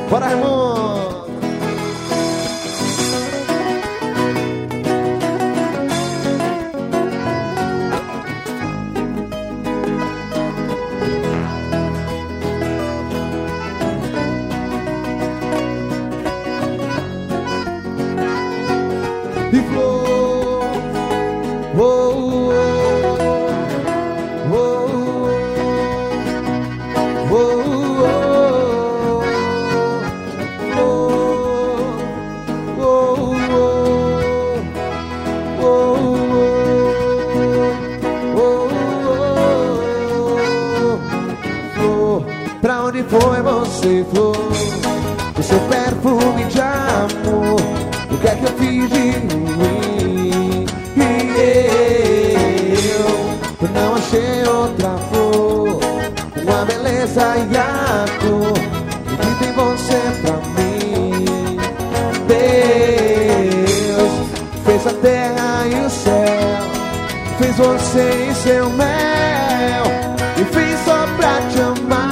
Bora, Raimundo! E flor, oh, oh, oh, oh, oh, pra onde foi você, flor? O seu perfume de amor, o que é que eu fiz de ruim? E eu não achei outra flor com a beleza e a cor que tem você pra mim. Deus fez a terra e o céu, fez você e seu mel, e fez só pra te amar.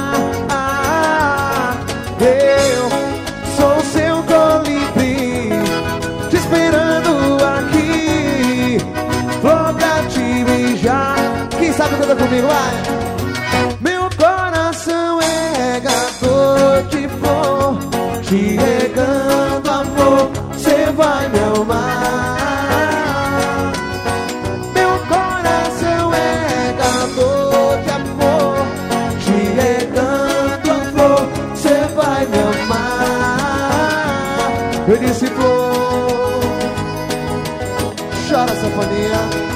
Eu sou seu colibri, te esperando aqui, flor pra te beijar. Quem sabe canta comigo, vai! Meu coração é regador de flor, te regando amor, cê vai me amar. Meu coração é regador de amor, te regando a flor, cê vai me amar. Eu disse flor, chora sanfonia.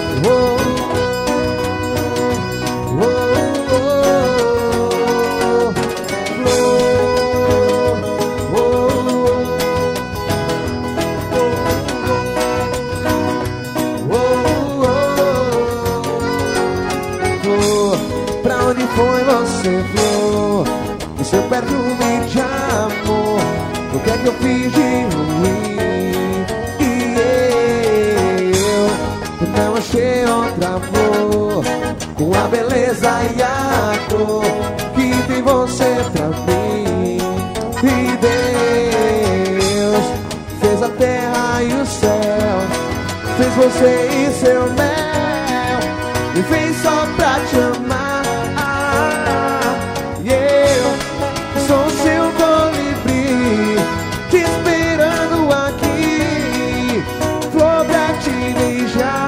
Pra onde foi você, flor? O seu perfume de amor, o que é que eu fiz de ruim? E eu não achei outra flor com a beleza e a cor que tem você pra mim. E Deus fez a terra e o céu, fez você e seu mel, e fez só pra te amar. E eu sou seu colibri, te esperando aqui, flor pra te beijar.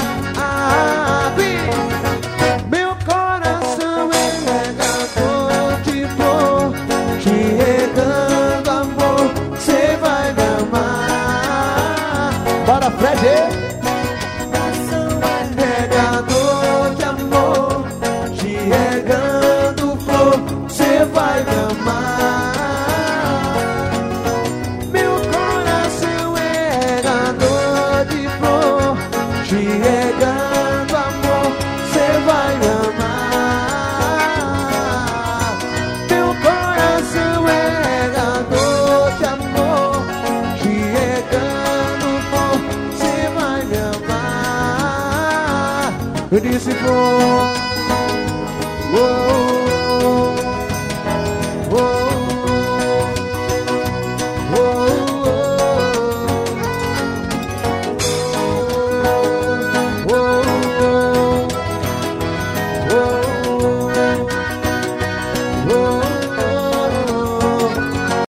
Meu coração é regador de flor, te regando amor, cê vai me amar. Bora, Fred! Vai me amar. Meu coração é regador de flor, te regando amor, cê vai me amar. Meu coração é regador de amor, te regando amor, cê vai me amar. Eu disse flor.